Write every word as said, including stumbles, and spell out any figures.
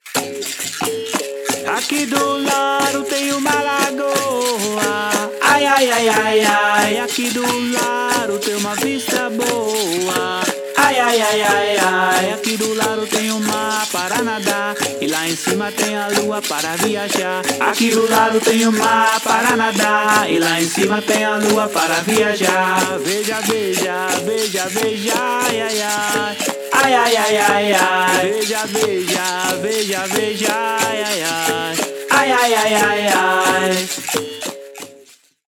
Aqui do lado tem uma lagoa. Ai, ai, ai, ai, ai. Aqui do lado tem uma vista boa. Ai, ai, ai, ai, ai. Aqui do lado tem o mar para nadar. E lá em cima tem a lua para viajar. Aqui do lado tem o mar para nadar. E lá em cima tem a lua para viajar. Veja, veja, veja, veja, ai, ai, ai. Ai, ai, ai, ai, ai. Veja, veja, veja, veja, ai, ai, ai. Ai, ai, ai, ai, ai.